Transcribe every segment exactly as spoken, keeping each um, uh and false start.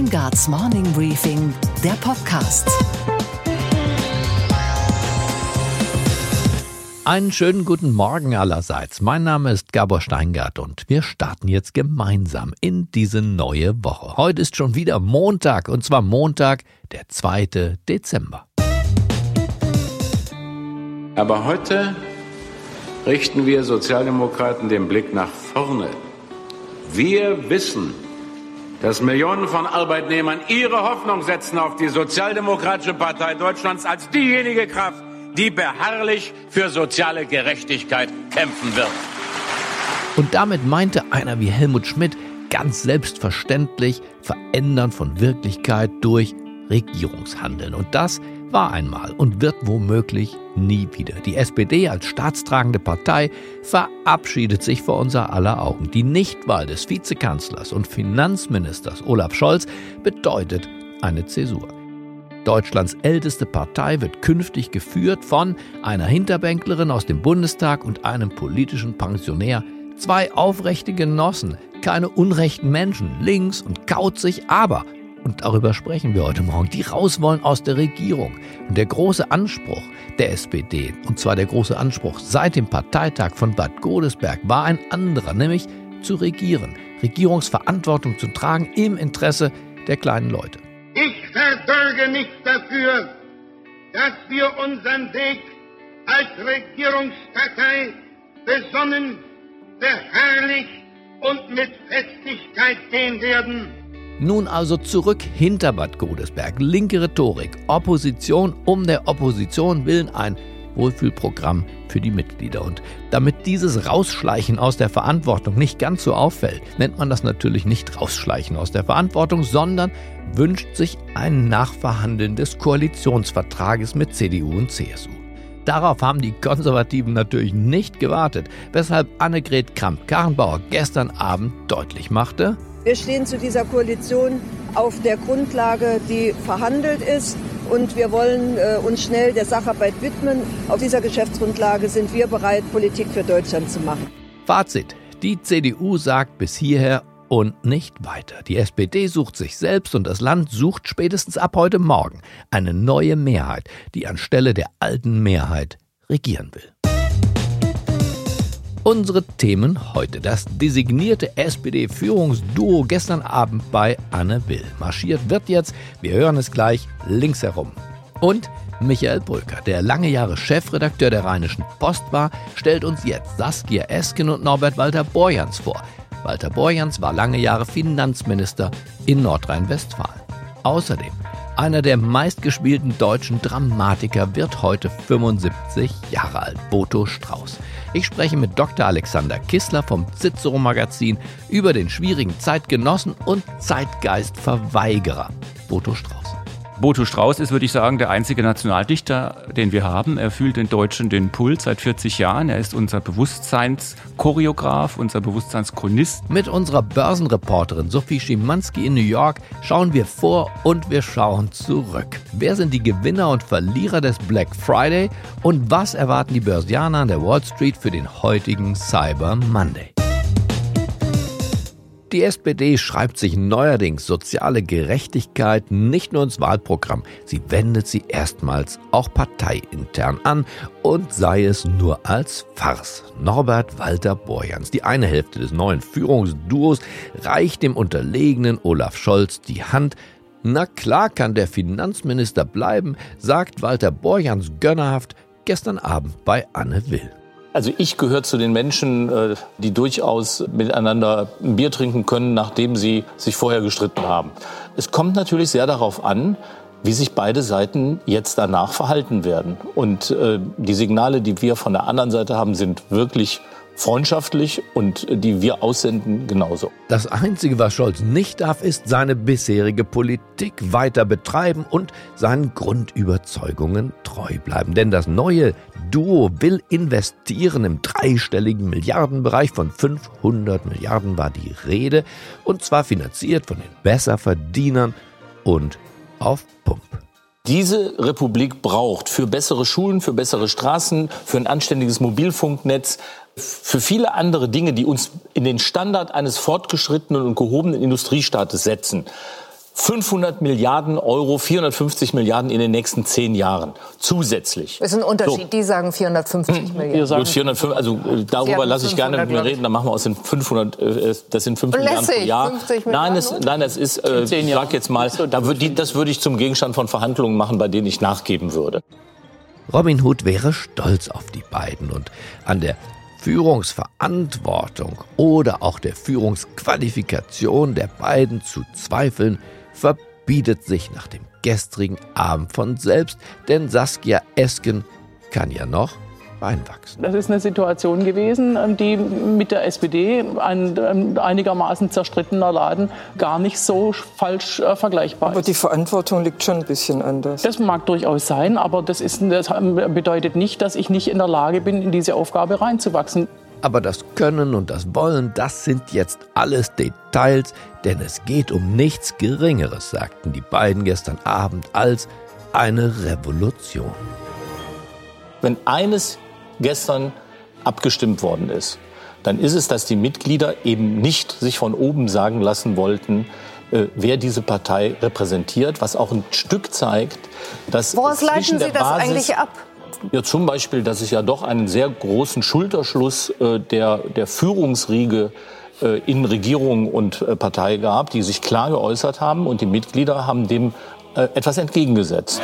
Steingarts Morning Briefing, der Podcast. Einen schönen guten Morgen allerseits. Mein Name ist Gabor Steingart und wir starten jetzt gemeinsam in diese neue Woche. Heute ist schon wieder Montag und zwar Montag, der zweite Dezember. Aber heute richten wir Sozialdemokraten den Blick nach vorne. Wir wissen, dass Millionen von Arbeitnehmern ihre Hoffnung setzen auf die Sozialdemokratische Partei Deutschlands als diejenige Kraft, die beharrlich für soziale Gerechtigkeit kämpfen wird. Und damit meinte einer wie Helmut Schmidt ganz selbstverständlich Verändern von Wirklichkeit durch Regierungshandeln. Und das war einmal und wird womöglich nie wieder. Die S P D als staatstragende Partei verabschiedet sich vor unser aller Augen. Die Nichtwahl des Vizekanzlers und Finanzministers Olaf Scholz bedeutet eine Zäsur. Deutschlands älteste Partei wird künftig geführt von einer Hinterbänklerin aus dem Bundestag und einem politischen Pensionär. Zwei aufrechte Genossen, keine unrechten Menschen, links und kauzig, aber, und darüber sprechen wir heute Morgen, die raus wollen aus der Regierung. Und der große Anspruch der S P D, und zwar der große Anspruch seit dem Parteitag von Bad Godesberg, war ein anderer, nämlich zu regieren, Regierungsverantwortung zu tragen im Interesse der kleinen Leute. Ich versorge nicht dafür, dass wir unseren Weg als Regierungspartei besonnen, beharrlich und mit Festigkeit gehen werden. Nun also zurück hinter Bad Godesberg. Linke Rhetorik, Opposition um der Opposition willen, ein Wohlfühlprogramm für die Mitglieder. Und damit dieses Rausschleichen aus der Verantwortung nicht ganz so auffällt, nennt man das natürlich nicht Rausschleichen aus der Verantwortung, sondern wünscht sich ein Nachverhandeln des Koalitionsvertrages mit C D U und C S U. Darauf haben die Konservativen natürlich nicht gewartet, weshalb Annegret Kramp-Karrenbauer gestern Abend deutlich machte: Wir stehen zu dieser Koalition auf der Grundlage, die verhandelt ist, und wir wollen äh, uns schnell der Sacharbeit widmen. Auf dieser Geschäftsgrundlage sind wir bereit, Politik für Deutschland zu machen. Fazit: Die C D U sagt bis hierher und nicht weiter. Die S P D sucht sich selbst und das Land sucht spätestens ab heute Morgen eine neue Mehrheit, die anstelle der alten Mehrheit regieren will. Unsere Themen heute. Das designierte S P D-Führungsduo gestern Abend bei Anne Will. Marschiert wird jetzt, wir hören es gleich, links herum. Und Michael Brücker, der lange Jahre Chefredakteur der Rheinischen Post war, stellt uns jetzt Saskia Esken und Norbert Walter-Borjans vor. Walter Borjans war lange Jahre Finanzminister in Nordrhein-Westfalen. Außerdem, einer der meistgespielten deutschen Dramatiker wird heute fünfundsiebzig Jahre alt, Boto Strauß. Ich spreche mit Doktor Alexander Kissler vom Cicero-Magazin über den schwierigen Zeitgenossen und Zeitgeistverweigerer Boto Strauß. Boto Strauß ist, würde ich sagen, der einzige Nationaldichter, den wir haben. Er fühlt den Deutschen den Puls seit vierzig Jahren. Er ist unser Bewusstseinschoreograf, unser Bewusstseinschronist. Mit unserer Börsenreporterin Sophie Schimanski in New York schauen wir vor und wir schauen zurück. Wer sind die Gewinner und Verlierer des Black Friday und was erwarten die Börsianer an der Wall Street für den heutigen Cyber Monday? Die S P D schreibt sich neuerdings soziale Gerechtigkeit nicht nur ins Wahlprogramm, sie wendet sie erstmals auch parteiintern an und sei es nur als Farce. Norbert Walter-Borjans, die eine Hälfte des neuen Führungsduos, reicht dem unterlegenen Olaf Scholz die Hand. Na klar kann der Finanzminister bleiben, sagt Walter-Borjans gönnerhaft gestern Abend bei Anne Will. Also ich gehöre zu den Menschen, die durchaus miteinander ein Bier trinken können, nachdem sie sich vorher gestritten haben. Es kommt natürlich sehr darauf an, wie sich beide Seiten jetzt danach verhalten werden. Und die Signale, die wir von der anderen Seite haben, sind wirklich freundschaftlich und die wir aussenden genauso. Das Einzige, was Scholz nicht darf, ist seine bisherige Politik weiter betreiben und seinen Grundüberzeugungen treu bleiben. Denn das neue Duo will investieren im dreistelligen Milliardenbereich. Von fünfhundert Milliarden war die Rede. Und zwar finanziert von den Besserverdienern und auf Pump. Diese Republik braucht für bessere Schulen, für bessere Straßen, für ein anständiges Mobilfunknetz, für viele andere Dinge, die uns in den Standard eines fortgeschrittenen und gehobenen Industriestaates setzen, fünfhundert Milliarden Euro, vierhundertfünfzig Milliarden in den nächsten zehn Jahren zusätzlich. Das ist ein Unterschied. So. Die sagen vierhundertfünfzig hm, Milliarden. Wir sagen vierhundertfünfzig, also darüber lasse ich gerne mit mir reden. Dann machen wir aus den fünfhundert, äh, das sind fünf Milliarden pro Jahr. Nein, es, nein, das ist, äh, ich sag jetzt mal, da würd, die, das würde ich zum Gegenstand von Verhandlungen machen, bei denen ich nachgeben würde. Robin Hood wäre stolz auf die beiden und an der Führungsverantwortung oder auch der Führungsqualifikation der beiden zu zweifeln, verbietet sich nach dem gestrigen Abend von selbst, denn Saskia Esken kann ja noch reinwachsen. Das ist eine Situation gewesen, die mit der S P D, ein einigermaßen zerstrittener Laden, gar nicht so falsch äh, vergleichbar ist. Aber die Verantwortung liegt schon ein bisschen anders. Das mag durchaus sein, aber das, ist, das bedeutet nicht, dass ich nicht in der Lage bin, in diese Aufgabe reinzuwachsen. Aber das Können und das Wollen, das sind jetzt alles Details, denn es geht um nichts Geringeres, sagten die beiden gestern Abend, als eine Revolution. Wenn eines gestern abgestimmt worden ist, dann ist es, dass die Mitglieder eben nicht sich von oben sagen lassen wollten, äh, wer diese Partei repräsentiert, was auch ein Stück zeigt, dass Woraus leiten Sie das Basis, eigentlich ab? Ja, zum Beispiel, dass es ja doch einen sehr großen Schulterschluss äh, der, der Führungsriege äh, in Regierung und äh, Partei gab, die sich klar geäußert haben, und die Mitglieder haben dem äh, etwas entgegengesetzt.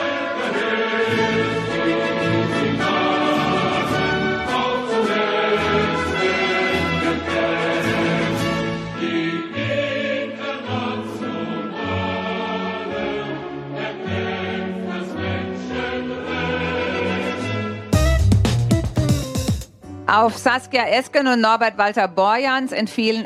Auf Saskia Esken und Norbert Walter-Borjans entfielen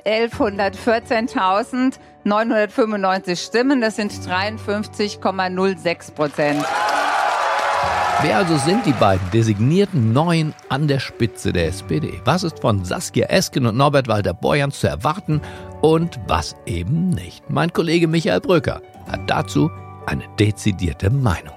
elfhundertvierzehntausendneunhundertfünfundneunzig Stimmen. Das sind dreiundfünfzig Komma null sechs Prozent. Wer also sind die beiden designierten Neuen an der Spitze der S P D? Was ist von Saskia Esken und Norbert Walter-Borjans zu erwarten und was eben nicht? Mein Kollege Michael Bröker hat dazu eine dezidierte Meinung.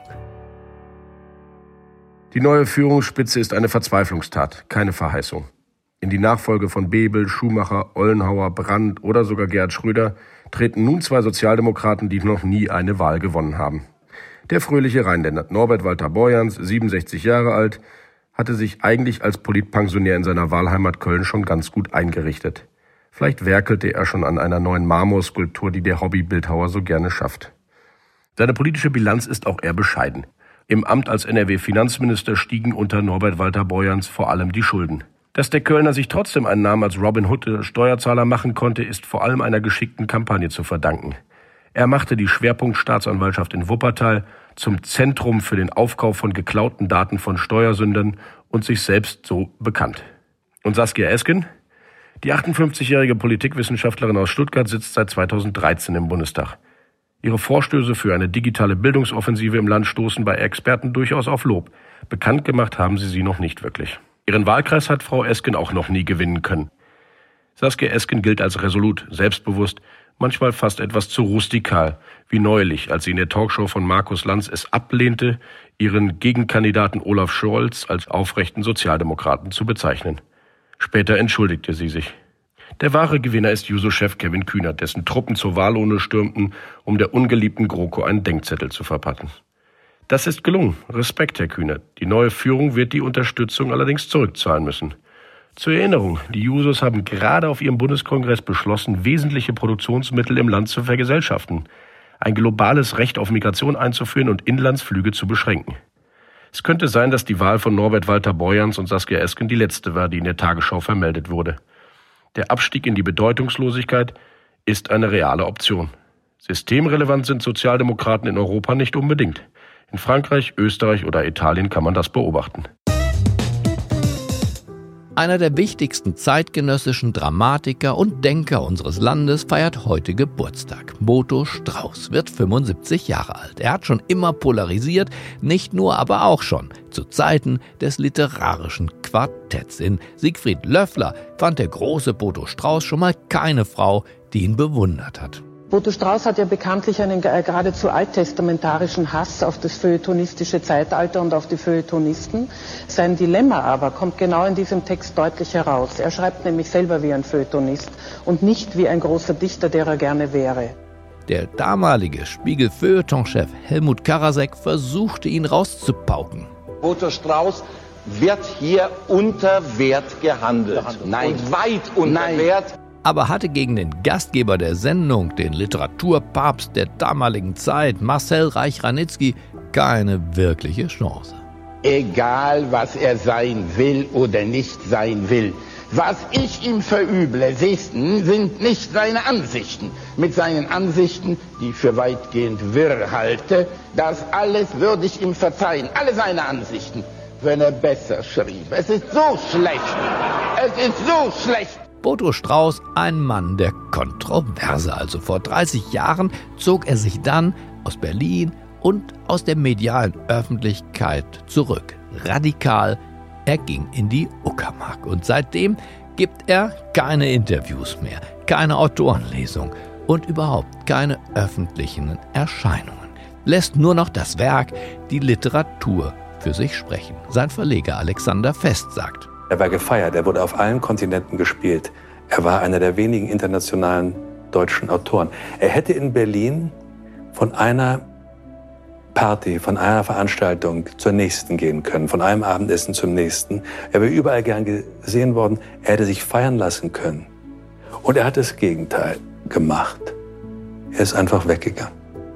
Die neue Führungsspitze ist eine Verzweiflungstat, keine Verheißung. In die Nachfolge von Bebel, Schumacher, Ollenhauer, Brandt oder sogar Gerhard Schröder treten nun zwei Sozialdemokraten, die noch nie eine Wahl gewonnen haben. Der fröhliche Rheinländer Norbert Walter-Borjans, siebenundsechzig Jahre alt, hatte sich eigentlich als Politpensionär in seiner Wahlheimat Köln schon ganz gut eingerichtet. Vielleicht werkelte er schon an einer neuen Marmorskulptur, die der Hobbybildhauer so gerne schafft. Seine politische Bilanz ist auch eher bescheiden. Im Amt als N R W-Finanzminister stiegen unter Norbert Walter-Borjans vor allem die Schulden. Dass der Kölner sich trotzdem einen Namen als Robin Hood der Steuerzahler machen konnte, ist vor allem einer geschickten Kampagne zu verdanken. Er machte die Schwerpunktstaatsanwaltschaft in Wuppertal zum Zentrum für den Aufkauf von geklauten Daten von Steuersündern und sich selbst so bekannt. Und Saskia Esken? Die achtundfünfzigjährige Politikwissenschaftlerin aus Stuttgart sitzt seit zweitausenddreizehn im Bundestag. Ihre Vorstöße für eine digitale Bildungsoffensive im Land stoßen bei Experten durchaus auf Lob. Bekannt gemacht haben sie sie noch nicht wirklich. Ihren Wahlkreis hat Frau Esken auch noch nie gewinnen können. Saskia Esken gilt als resolut, selbstbewusst, manchmal fast etwas zu rustikal, wie neulich, als sie in der Talkshow von Markus Lanz es ablehnte, ihren Gegenkandidaten Olaf Scholz als aufrechten Sozialdemokraten zu bezeichnen. Später entschuldigte sie sich. Der wahre Gewinner ist Juso-Chef Kevin Kühnert, dessen Truppen zur Wahlurne stürmten, um der ungeliebten GroKo einen Denkzettel zu verpassen. Das ist gelungen. Respekt, Herr Kühnert. Die neue Führung wird die Unterstützung allerdings zurückzahlen müssen. Zur Erinnerung, die Jusos haben gerade auf ihrem Bundeskongress beschlossen, wesentliche Produktionsmittel im Land zu vergesellschaften, ein globales Recht auf Migration einzuführen und Inlandsflüge zu beschränken. Es könnte sein, dass die Wahl von Norbert Walter-Borjans und Saskia Esken die letzte war, die in der Tagesschau vermeldet wurde. Der Abstieg in die Bedeutungslosigkeit ist eine reale Option. Systemrelevant sind Sozialdemokraten in Europa nicht unbedingt. In Frankreich, Österreich oder Italien kann man das beobachten. Einer der wichtigsten zeitgenössischen Dramatiker und Denker unseres Landes feiert heute Geburtstag. Boto Strauß wird fünfundsiebzig Jahre alt. Er hat schon immer polarisiert, nicht nur, aber auch schon zu Zeiten des literarischen Quartetts. In Siegfried Löffler fand der große Boto Strauß schon mal keine Frau, die ihn bewundert hat. Boto Strauß hat ja bekanntlich einen geradezu alttestamentarischen Hass auf das feuilletonistische Zeitalter und auf die Feuilletonisten. Sein Dilemma aber kommt genau in diesem Text deutlich heraus. Er schreibt nämlich selber wie ein Feuilletonist und nicht wie ein großer Dichter, der er gerne wäre. Der damalige Spiegel-Feuilleton-Chef Helmut Karasek versuchte, ihn rauszupauken. Boto Strauß wird hier unter Wert gehandelt. Nein, und weit unter Nein. Wert. Aber hatte gegen den Gastgeber der Sendung, den Literaturpapst der damaligen Zeit, Marcel Reich-Ranitzky, keine wirkliche Chance. Egal, was er sein will oder nicht sein will. Was ich ihm verüble, sind nicht seine Ansichten. Mit seinen Ansichten, die ich für weitgehend wirr halte, das alles würde ich ihm verzeihen. Alle seine Ansichten, wenn er besser schrieb. Es ist so schlecht. Es ist so schlecht. Boto Strauß, ein Mann der Kontroverse. Also vor dreißig Jahren zog er sich dann aus Berlin und aus der medialen Öffentlichkeit zurück. Radikal. Er ging in die Uckermark und seitdem gibt er keine Interviews mehr, keine Autorenlesung und überhaupt keine öffentlichen Erscheinungen. Lässt nur noch das Werk, die Literatur, für sich sprechen. Sein Verleger Alexander Fest sagt: Er war gefeiert, er wurde auf allen Kontinenten gespielt. Er war einer der wenigen internationalen deutschen Autoren. Er hätte in Berlin von einer Party, von einer Veranstaltung zur nächsten gehen können, von einem Abendessen zum nächsten. Er wäre überall gern gesehen worden. Er hätte sich feiern lassen können. Und er hat das Gegenteil gemacht. Er ist einfach weggegangen.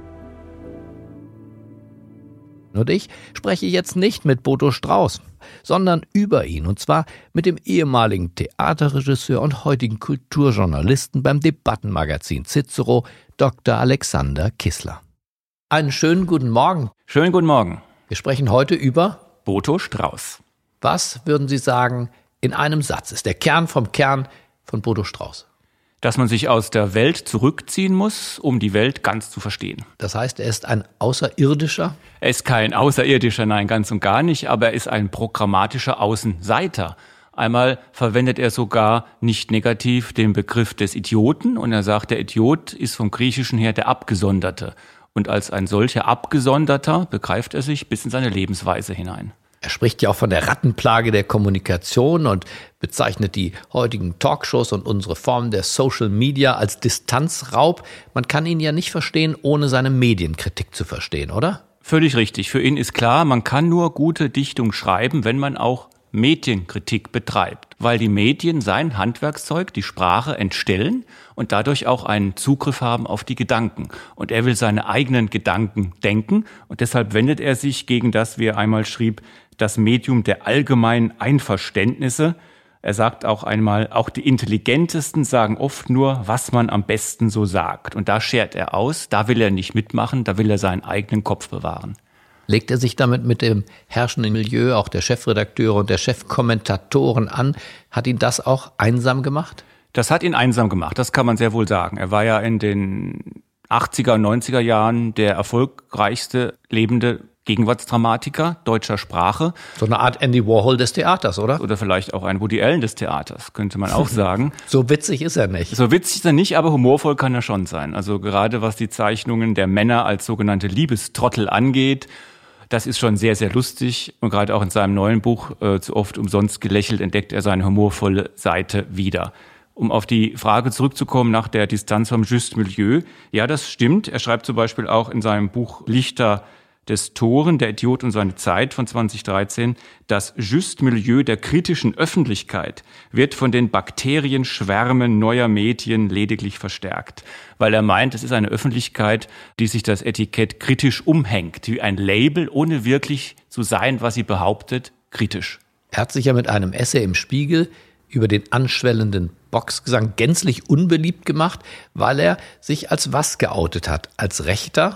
Und ich spreche jetzt nicht mit Boto Strauß, sondern über ihn, und zwar mit dem ehemaligen Theaterregisseur und heutigen Kulturjournalisten beim Debattenmagazin Cicero, Doktor Alexander Kissler. Einen schönen guten Morgen. Schönen guten Morgen. Wir sprechen heute über Boto Strauß. Was würden Sie sagen, in einem Satz ist der Kern vom Kern von Boto Strauß? Dass man sich aus der Welt zurückziehen muss, um die Welt ganz zu verstehen. Das heißt, er ist ein Außerirdischer? Er ist kein Außerirdischer, nein, ganz und gar nicht, aber er ist ein programmatischer Außenseiter. Einmal verwendet er sogar nicht negativ den Begriff des Idioten und er sagt, der Idiot ist vom Griechischen her der Abgesonderte. Und als ein solcher Abgesonderter begreift er sich bis in seine Lebensweise hinein. Er spricht ja auch von der Rattenplage der Kommunikation und bezeichnet die heutigen Talkshows und unsere Form der Social Media als Distanzraub. Man kann ihn ja nicht verstehen, ohne seine Medienkritik zu verstehen, oder? Völlig richtig. Für ihn ist klar, man kann nur gute Dichtung schreiben, wenn man auch Medienkritik betreibt, weil die Medien sein Handwerkszeug, die Sprache, entstellen und dadurch auch einen Zugriff haben auf die Gedanken. Und er will seine eigenen Gedanken denken und deshalb wendet er sich gegen das, wie er einmal schrieb, das Medium der allgemeinen Einverständnisse. Er sagt auch einmal, auch die Intelligentesten sagen oft nur, was man am besten so sagt. Und da schert er aus, da will er nicht mitmachen, da will er seinen eigenen Kopf bewahren. Legt er sich damit mit dem herrschenden Milieu, auch der Chefredakteure und der Chefkommentatoren an? Hat ihn das auch einsam gemacht? Das hat ihn einsam gemacht, das kann man sehr wohl sagen. Er war ja in den achtziger und neunziger Jahren der erfolgreichste lebende Gegenwartsdramatiker deutscher Sprache. So eine Art Andy Warhol des Theaters, oder? Oder vielleicht auch ein Woody Allen des Theaters, könnte man auch sagen. So witzig ist er nicht. So witzig ist er nicht, aber humorvoll kann er schon sein. Also gerade was die Zeichnungen der Männer als sogenannte Liebestrottel angeht, das ist schon sehr, sehr lustig. Und gerade auch in seinem neuen Buch, äh, zu oft umsonst gelächelt, entdeckt er seine humorvolle Seite wieder. Um auf die Frage zurückzukommen nach der Distanz vom Juste Milieu. Ja, das stimmt. Er schreibt zum Beispiel auch in seinem Buch Lichter des Toren, der Idiot und seine Zeit von zwanzig dreizehn, das Juste Milieu der kritischen Öffentlichkeit wird von den Bakterienschwärmen neuer Medien lediglich verstärkt. Weil er meint, es ist eine Öffentlichkeit, die sich das Etikett kritisch umhängt, wie ein Label, ohne wirklich zu sein, was sie behauptet, kritisch. Er hat sich ja mit einem Essay im Spiegel über den anschwellenden Boxgesang gänzlich unbeliebt gemacht, weil er sich als was geoutet hat? Als Rechter?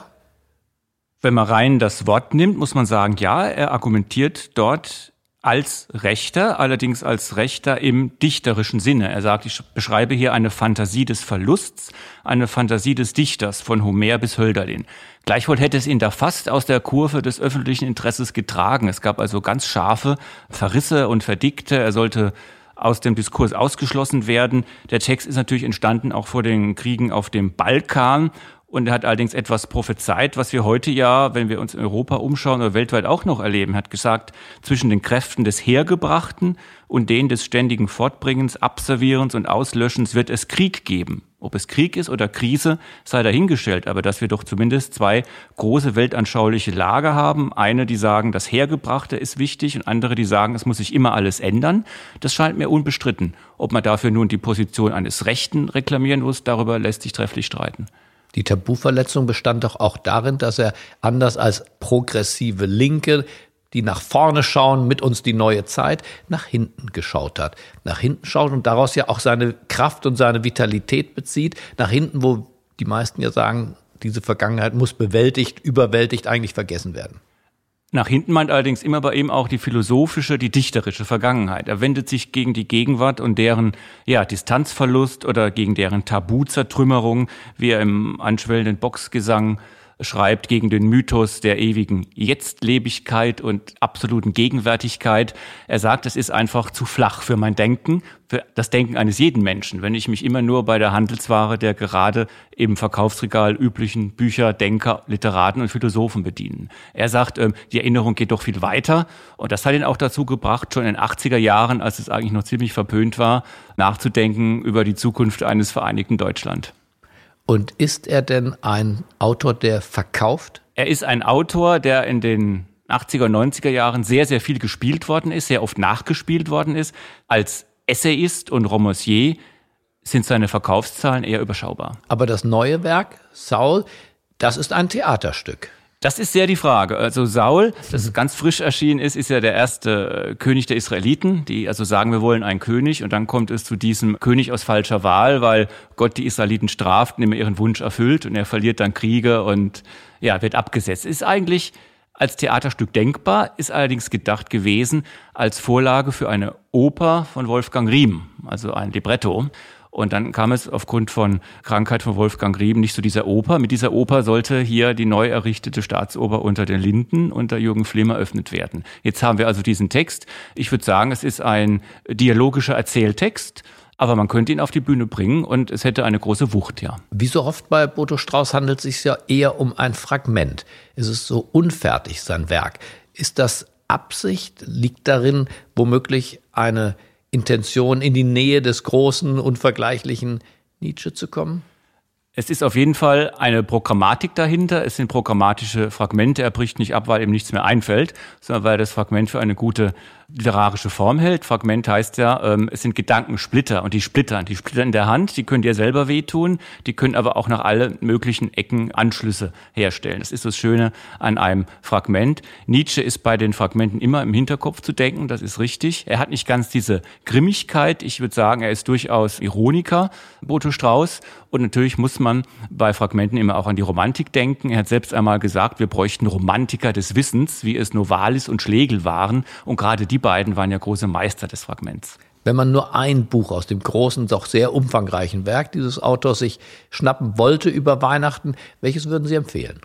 Wenn man rein das Wort nimmt, muss man sagen, ja, er argumentiert dort als Rechter, allerdings als Rechter im dichterischen Sinne. Er sagt, ich beschreibe hier eine Fantasie des Verlusts, eine Fantasie des Dichters von Homer bis Hölderlin. Gleichwohl hätte es ihn da fast aus der Kurve des öffentlichen Interesses getragen. Es gab also ganz scharfe Verrisse und Verdikte. Er sollte aus dem Diskurs ausgeschlossen werden. Der Text ist natürlich entstanden auch vor den Kriegen auf dem Balkan Und er hat allerdings etwas prophezeit, was wir heute ja, wenn wir uns in Europa umschauen oder weltweit auch noch erleben. Er hat gesagt, zwischen den Kräften des Hergebrachten und denen des ständigen Fortbringens, Abservierens und Auslöschens wird es Krieg geben. Ob es Krieg ist oder Krise, sei dahingestellt. Aber dass wir doch zumindest zwei große weltanschauliche Lager haben. Eine, die sagen, das Hergebrachte ist wichtig, und andere, die sagen, es muss sich immer alles ändern. Das scheint mir unbestritten. Ob man dafür nun die Position eines Rechten reklamieren muss, darüber lässt sich trefflich streiten. Die Tabuverletzung bestand doch auch darin, dass er anders als progressive Linke, die nach vorne schauen, mit uns die neue Zeit, nach hinten geschaut hat. Nach hinten schaut und daraus ja auch seine Kraft und seine Vitalität bezieht. Nach hinten, wo die meisten ja sagen, diese Vergangenheit muss bewältigt, überwältigt, eigentlich vergessen werden. Nach hinten meint allerdings immer bei ihm auch die philosophische, die dichterische Vergangenheit. Er wendet sich gegen die Gegenwart und deren ja, Distanzverlust oder gegen deren Tabuzertrümmerung, wie er im anschwellenden Boxgesang schreibt, gegen den Mythos der ewigen Jetztlebigkeit und absoluten Gegenwärtigkeit. Er sagt, es ist einfach zu flach für mein Denken, für das Denken eines jeden Menschen, wenn ich mich immer nur bei der Handelsware der gerade im Verkaufsregal üblichen Bücher, Denker, Literaten und Philosophen bedienen. Er sagt, die Erinnerung geht doch viel weiter, und das hat ihn auch dazu gebracht, schon in den achtziger Jahren, als es eigentlich noch ziemlich verpönt war, nachzudenken über die Zukunft eines vereinigten Deutschland. Und ist er denn ein Autor, der verkauft? Er ist ein Autor, der in den achtziger und neunziger Jahren sehr, sehr viel gespielt worden ist, sehr oft nachgespielt worden ist. Als Essayist und Romancier sind seine Verkaufszahlen eher überschaubar. Aber das neue Werk, Saul, das ist ein Theaterstück. Das ist sehr die Frage. Also Saul, das ganz frisch erschienen ist, ist ja der erste König der Israeliten, die also sagen, wir wollen einen König, und dann kommt es zu diesem König aus falscher Wahl, weil Gott die Israeliten straft und immer ihren Wunsch erfüllt, und er verliert dann Kriege und ja, wird abgesetzt. Ist eigentlich als Theaterstück denkbar, ist allerdings gedacht gewesen als Vorlage für eine Oper von Wolfgang Riem, also ein Libretto. Und dann kam es aufgrund von Krankheit von Wolfgang Riem nicht zu dieser Oper. Mit dieser Oper sollte hier die neu errichtete Staatsoper Unter den Linden unter Jürgen Flimm eröffnet werden. Jetzt haben wir also diesen Text. Ich würde sagen, es ist ein dialogischer Erzähltext, aber man könnte ihn auf die Bühne bringen und es hätte eine große Wucht, ja. Wie so oft bei Boto Strauß handelt es sich ja eher um ein Fragment. Es ist so unfertig, sein Werk. Ist das Absicht? Liegt darin womöglich eine Intention, in die Nähe des großen, unvergleichlichen Nietzsche zu kommen? Es ist auf jeden Fall eine Programmatik dahinter. Es sind programmatische Fragmente. Er bricht nicht ab, weil ihm nichts mehr einfällt, sondern weil er das Fragment für eine gute literarische Form hält. Fragment heißt ja, ähm, es sind Gedankensplitter, und die splittern. Die Splitter in der Hand, die können dir selber wehtun, die können aber auch nach allen möglichen Ecken Anschlüsse herstellen. Das ist das Schöne an einem Fragment. Nietzsche ist bei den Fragmenten immer im Hinterkopf zu denken, das ist richtig. Er hat nicht ganz diese Grimmigkeit. Ich würde sagen, er ist durchaus Ironiker, Boto Strauß. Und natürlich muss man bei Fragmenten immer auch an die Romantik denken. Er hat selbst einmal gesagt, wir bräuchten Romantiker des Wissens, wie es Novalis und Schlegel waren. Und gerade die beiden waren ja große Meister des Fragments. Wenn man nur ein Buch aus dem großen, doch sehr umfangreichen Werk dieses Autors sich schnappen wollte über Weihnachten, welches würden Sie empfehlen?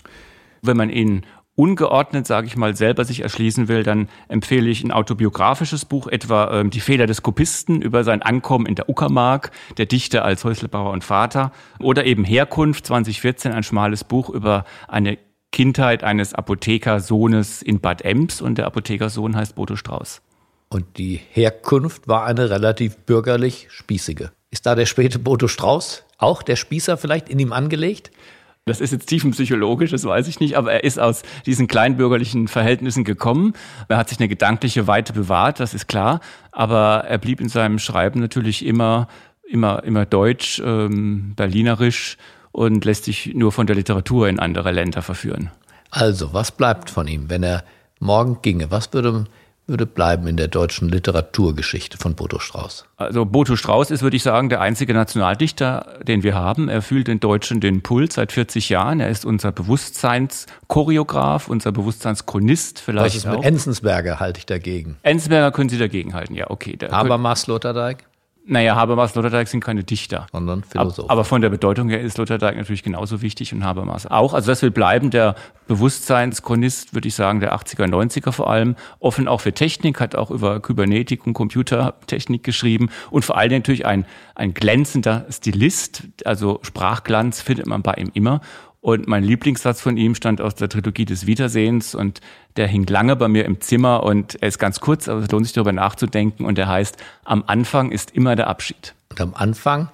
Wenn man ihn ungeordnet, sage ich mal, selber sich erschließen will, dann empfehle ich ein autobiografisches Buch, etwa ähm, Die Fehler des Kopisten über sein Ankommen in der Uckermark, der Dichter als Häuslebauer und Vater, oder eben Herkunft zwanzig vierzehn, ein schmales Buch über eine Kindheit eines Apothekersohnes in Bad Ems, und der Apothekersohn heißt Boto Strauß. Und die Herkunft war eine relativ bürgerlich spießige. Ist da der späte Boto Strauß, auch der Spießer, vielleicht in ihm angelegt? Das ist jetzt tiefenpsychologisch, das weiß ich nicht, aber er ist aus diesen kleinbürgerlichen Verhältnissen gekommen. Er hat sich eine gedankliche Weite bewahrt, das ist klar, aber er blieb in seinem Schreiben natürlich immer, immer, immer deutsch, ähm, berlinerisch und lässt sich nur von der Literatur in andere Länder verführen. Also, was bleibt von ihm, wenn er morgen ginge? Was würde würde bleiben in der deutschen Literaturgeschichte von Boto Strauß? Also Boto Strauß ist, würde ich sagen, der einzige Nationaldichter, den wir haben. Er fühlt den Deutschen den Puls seit vierzig Jahren. Er ist unser Bewusstseinschoreograf, unser Bewusstseinschronist vielleicht. Was ist mit Enzensberger, halte ich dagegen. Enzensberger können Sie dagegen halten, ja, okay. Habermas, Sloterdijk? Naja, Habermas und Sloterdijk sind keine Dichter. Sondern Philosophen. Aber von der Bedeutung her ist Sloterdijk natürlich genauso wichtig und Habermas auch. Also das will bleiben, der Bewusstseinschronist, würde ich sagen, der achtziger, neunziger vor allem. Offen auch für Technik, hat auch über Kybernetik und Computertechnik geschrieben. Und vor allem natürlich ein, ein glänzender Stilist. Also Sprachglanz findet man bei ihm immer. Und mein Lieblingssatz von ihm stand aus der Trilogie des Wiedersehens und der hing lange bei mir im Zimmer und er ist ganz kurz, aber es lohnt sich darüber nachzudenken und der heißt, am Anfang ist immer der Abschied. Und am Anfang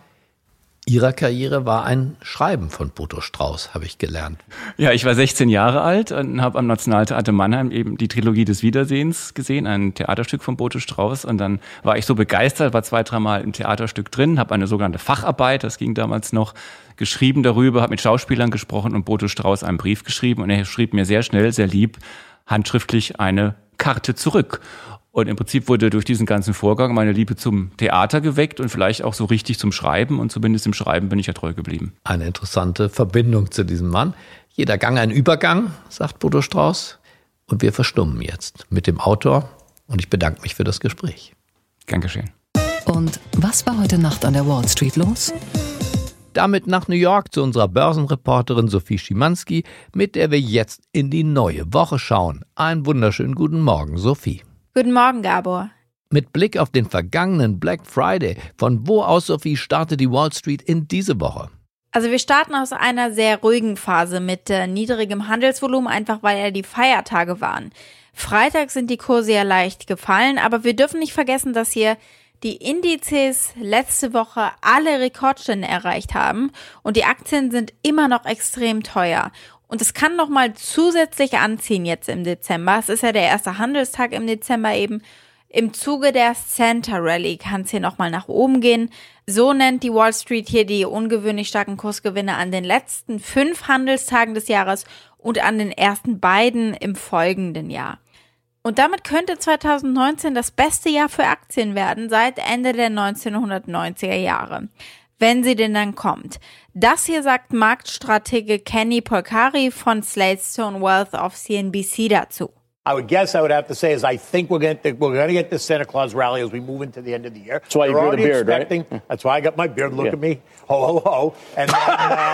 Ihrer Karriere war ein Schreiben von Boto Strauß, habe ich gelernt. Ja, ich war sechzehn Jahre alt und habe am Nationaltheater Mannheim eben die Trilogie des Wiedersehens gesehen, ein Theaterstück von Boto Strauß. Und dann war ich so begeistert, war zwei, dreimal im Theaterstück drin, habe eine sogenannte Facharbeit, das ging damals noch, geschrieben darüber, habe mit Schauspielern gesprochen und Boto Strauß einen Brief geschrieben. Und er schrieb mir sehr schnell, sehr lieb, handschriftlich eine Karte zurück. Und im Prinzip wurde durch diesen ganzen Vorgang meine Liebe zum Theater geweckt und vielleicht auch so richtig zum Schreiben. Und zumindest im Schreiben bin ich ja treu geblieben. Eine interessante Verbindung zu diesem Mann. Jeder Gang ein Übergang, sagt Boto Strauß. Und wir verstummen jetzt mit dem Autor. Und ich bedanke mich für das Gespräch. Gern geschehen. Und was war heute Nacht an der Wall Street los? Damit nach New York zu unserer Börsenreporterin Sophie Schimanski, mit der wir jetzt in die neue Woche schauen. Einen wunderschönen guten Morgen, Sophie. Guten Morgen, Gabor. Mit Blick auf den vergangenen Black Friday, von wo aus, Sophie, startet die Wall Street in diese Woche? Also wir starten aus einer sehr ruhigen Phase mit äh, niedrigem Handelsvolumen, einfach weil ja die Feiertage waren. Freitag sind die Kurse ja leicht gefallen, aber wir dürfen nicht vergessen, dass hier die Indizes letzte Woche alle Rekordstände erreicht haben und die Aktien sind immer noch extrem teuer. Und es kann nochmal zusätzlich anziehen jetzt im Dezember. Es ist ja der erste Handelstag im Dezember eben. Im Zuge der Santa Rally kann es hier nochmal nach oben gehen. So nennt die Wall Street hier die ungewöhnlich starken Kursgewinne an den letzten fünf Handelstagen des Jahres und an den ersten beiden im folgenden Jahr. Und damit könnte zweitausendneunzehn das beste Jahr für Aktien werden seit Ende der neunzehnhundertneunziger Jahre. Wenn sie denn dann kommt. Das hier sagt Marktstratege Kenny Polcari von Slate Stone Wealth auf C N B C dazu. I would guess I would have to say is I think we're going to we're going to get this Santa Claus rally as we move into the end of the year. That's why you grew the beard, right? That's why I got my beard. Look yeah. at me, ho ho ho, and then uh,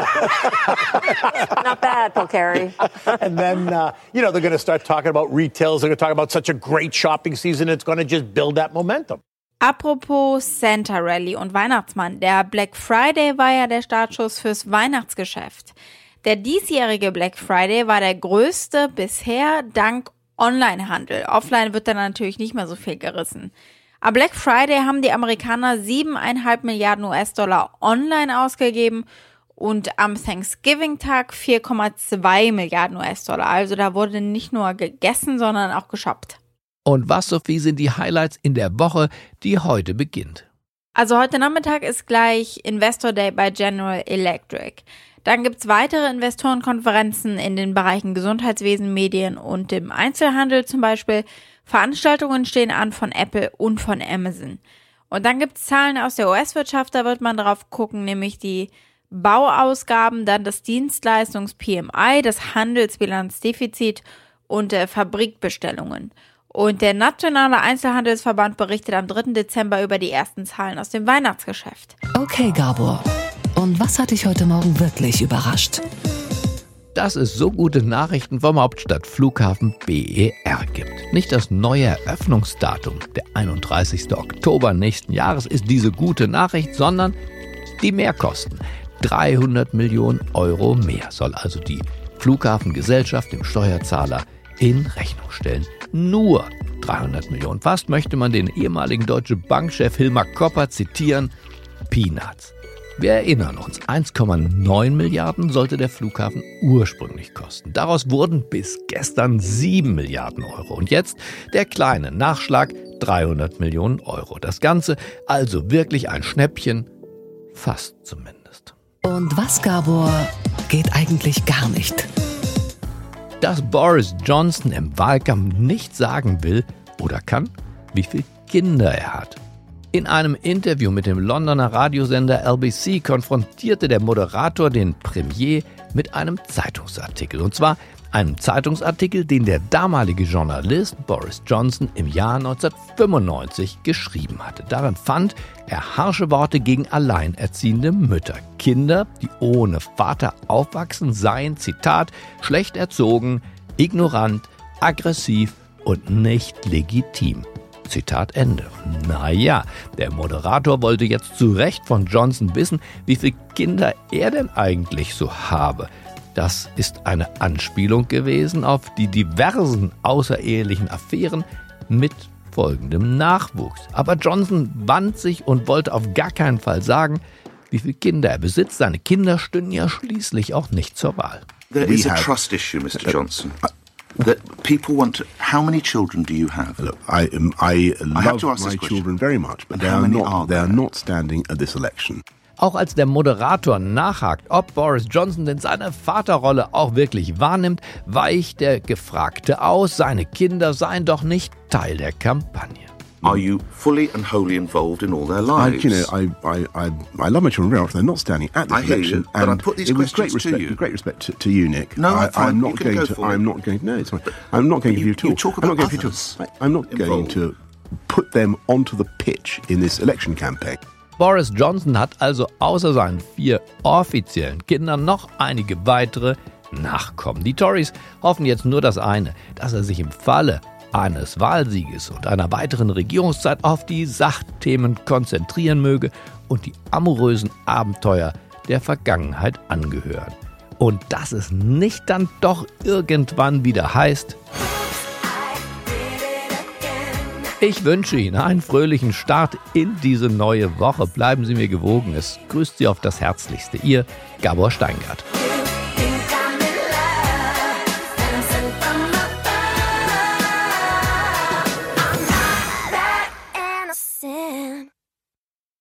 not bad, Polcari. And then uh, you know they're going to start talking about retails. They're going to talk about such a great shopping season. It's going to just build that momentum. Apropos Santa Rally und Weihnachtsmann. Der Black Friday war ja der Startschuss fürs Weihnachtsgeschäft. Der diesjährige Black Friday war der größte bisher dank Onlinehandel. Offline wird dann natürlich nicht mehr so viel gerissen. Am Black Friday haben die Amerikaner siebeneinhalb Milliarden U S-Dollar online ausgegeben und am Thanksgiving-Tag vier Komma zwei Milliarden U S-Dollar. Also da wurde nicht nur gegessen, sondern auch geshoppt. Und was, Sophie, sind die Highlights in der Woche, die heute beginnt? Also heute Nachmittag ist gleich Investor Day bei General Electric. Dann gibt es weitere Investorenkonferenzen in den Bereichen Gesundheitswesen, Medien und dem Einzelhandel zum Beispiel. Veranstaltungen stehen an von Apple und von Amazon. Und dann gibt es Zahlen aus der U S-Wirtschaft, da wird man drauf gucken, nämlich die Bauausgaben, dann das Dienstleistungs-P M I, das Handelsbilanzdefizit und äh, Fabrikbestellungen. Und der Nationale Einzelhandelsverband berichtet am dritten Dezember über die ersten Zahlen aus dem Weihnachtsgeschäft. Okay, Gabor. Und was hat dich heute Morgen wirklich überrascht? Dass es so gute Nachrichten vom Hauptstadtflughafen B E R gibt. Nicht das neue Eröffnungsdatum, der einunddreißigster Oktober nächsten Jahres, ist diese gute Nachricht, sondern die Mehrkosten. dreihundert Millionen Euro mehr soll also die Flughafengesellschaft dem Steuerzahler in Rechnung stellen. Nur dreihundert Millionen. Fast möchte man den ehemaligen Deutsche Bankchef Hilmar Kopper zitieren. Peanuts. Wir erinnern uns, eins Komma neun Milliarden sollte der Flughafen ursprünglich kosten. Daraus wurden bis gestern sieben Milliarden Euro. Und jetzt der kleine Nachschlag, dreihundert Millionen Euro. Das Ganze also wirklich ein Schnäppchen, fast zumindest. Und was, Gabor, geht eigentlich gar nicht? Dass Boris Johnson im Wahlkampf nicht sagen will oder kann, wie viele Kinder er hat. In einem Interview mit dem Londoner Radiosender L B C konfrontierte der Moderator den Premier mit einem Zeitungsartikel. Und zwar Einem Zeitungsartikel, den der damalige Journalist Boris Johnson im Jahr neunzehnhundertfünfundneunzig geschrieben hatte. Darin fand er harsche Worte gegen alleinerziehende Mütter. Kinder, die ohne Vater aufwachsen, seien, Zitat, schlecht erzogen, ignorant, aggressiv und nicht legitim. Zitat Ende. Naja, der Moderator wollte jetzt zu Recht von Johnson wissen, wie viele Kinder er denn eigentlich so habe. Das ist eine Anspielung gewesen auf die diversen außerehelichen Affären mit folgendem Nachwuchs. Aber Johnson wand sich und wollte auf gar keinen Fall sagen, wie viele Kinder er besitzt. Seine Kinder stünden ja schließlich auch nicht zur Wahl. There is a trust issue, Mister Johnson. That people want to. How many children do you have? Look, I, um, I love I have to ask my this question. children very much, but But they how are many not. are They are there? not standing at this election. Auch als der Moderator nachhakt, ob Boris Johnson denn seine Vaterrolle auch wirklich wahrnimmt, weicht der Gefragte aus, seine Kinder seien doch nicht Teil der Kampagne. Are you fully and wholly involved in all their I, lives? you know, I, I, I, I love my children very much. They're not standing at this I hear election, you, but I and put these it was great questions to respect, you. great respect to, to you, Nick. No, I, fine, I'm you not can going go to. for I'm it. not going. No, it's fine. I'm not going to you- give you two. you talk I'm not about going to others I, I'm not going involved. to put them onto the pitch in this election campaign. Boris Johnson hat also außer seinen vier offiziellen Kindern noch einige weitere Nachkommen. Die Tories hoffen jetzt nur das eine, dass er sich im Falle eines Wahlsieges und einer weiteren Regierungszeit auf die Sachthemen konzentrieren möge und die amorösen Abenteuer der Vergangenheit angehören. Und dass es nicht dann doch irgendwann wieder heißt: Ich wünsche Ihnen einen fröhlichen Start in diese neue Woche. Bleiben Sie mir gewogen. Es grüßt Sie auf das Herzlichste. Ihr Gabor Steingart.